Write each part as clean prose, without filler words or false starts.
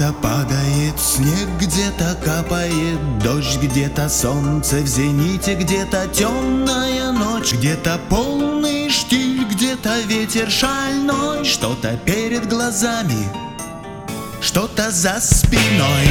Где-то падает снег, где-то капает дождь, где-то солнце в зените, где-то темная ночь, где-то полный штиль, где-то ветер шальной, что-то перед глазами, что-то за спиной.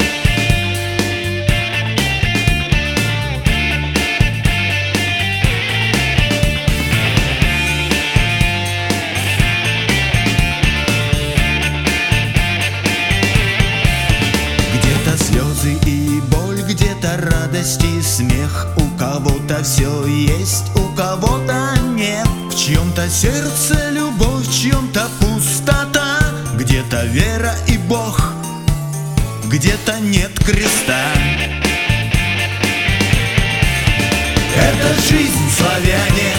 Слезы и боль, где-то радость и смех. У кого-то все есть, у кого-то нет. В чьем-то сердце любовь, в чьем-то пустота. Где-то вера и Бог, где-то нет креста. Это жизнь, славяне,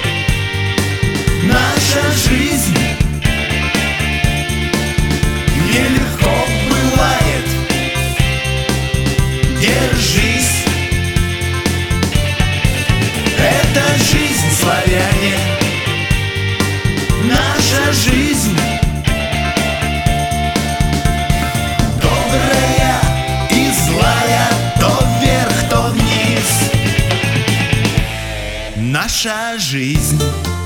наша жизнь. Нелегко бывает, держись. Это жизнь, славяне, наша жизнь. Добрая и злая, то вверх, то вниз. Наша жизнь.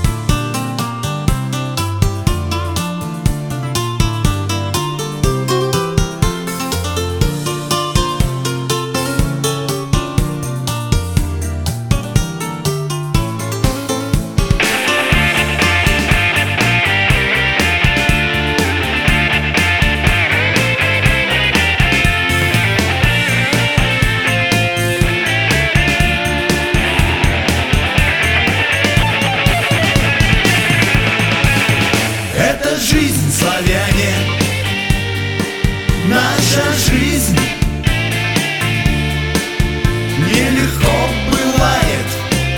Это жизнь, славяне, наша жизнь. Нелегко бывает,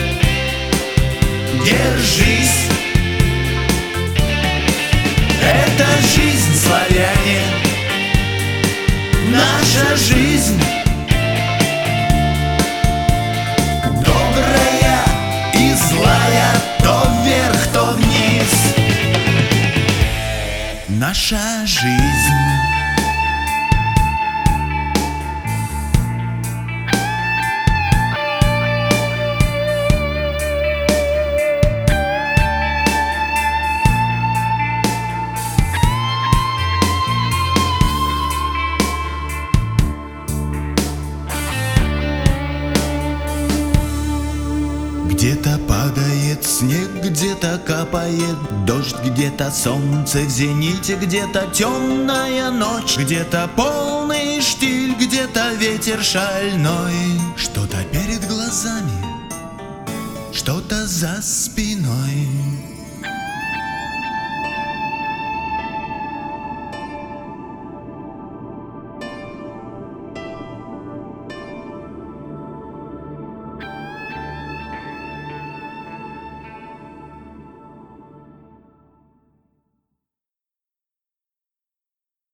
держись. Это жизнь, славяне, наша жизнь. Добрая и злая, то вверх, то вниз. Наша жизнь. Где-то падает снег, где-то капает дождь, где-то солнце в зените, где-то темная ночь, где-то полный штиль, где-то ветер шальной. Что-то перед глазами, что-то за спиной.